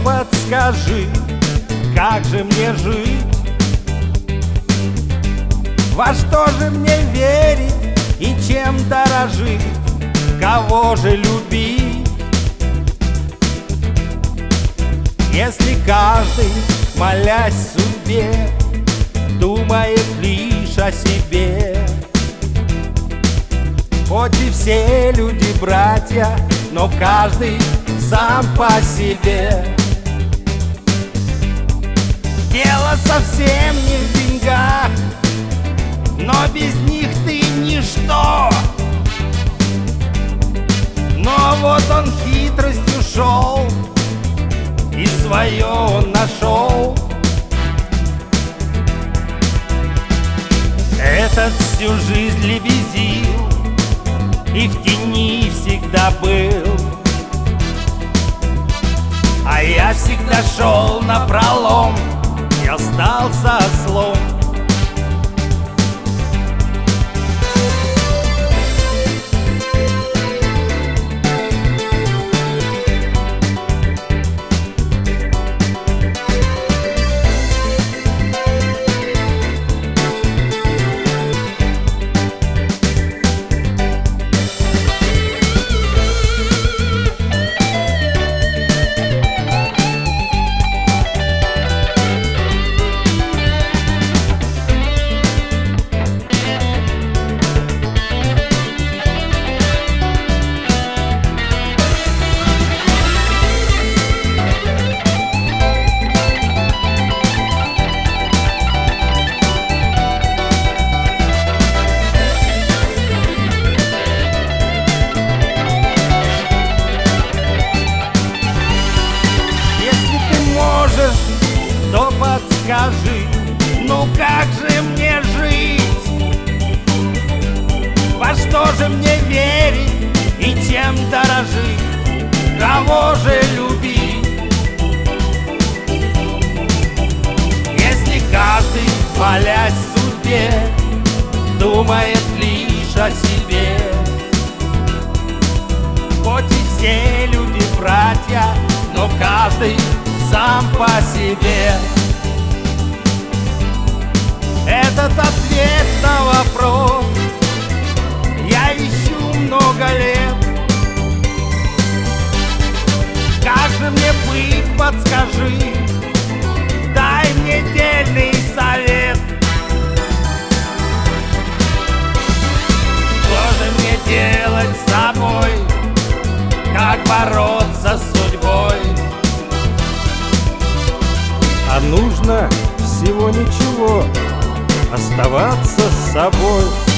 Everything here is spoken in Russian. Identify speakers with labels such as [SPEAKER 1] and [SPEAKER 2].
[SPEAKER 1] подскажи, как же мне жить? Во что же мне верить и чем дорожить? Кого же любить? Если каждый, молясь судьбе, думает лишь о себе. Хоть и все люди братья, но каждый сам по себе. Дело совсем не в деньгах, но без них ты ничто. Но вот он хитростью шел, и свое он нашел. Этот всю жизнь лебезил и в тени всегда был, а я всегда шел напролом и остался ослом. То подскажи, ну как же мне жить? Во что же мне верить и чем дорожить? Кого же любить? Если каждый, молясь судьбе, думает лишь о себе. Хоть и все люди братья, но каждый сам по себе. Этот ответ на вопрос я ищу много лет. Как же мне быть, подскажи, дай мне дельный совет. Что же мне делать с собой? Как бороться с судьбой? А нужно всего ничего, оставаться с собой.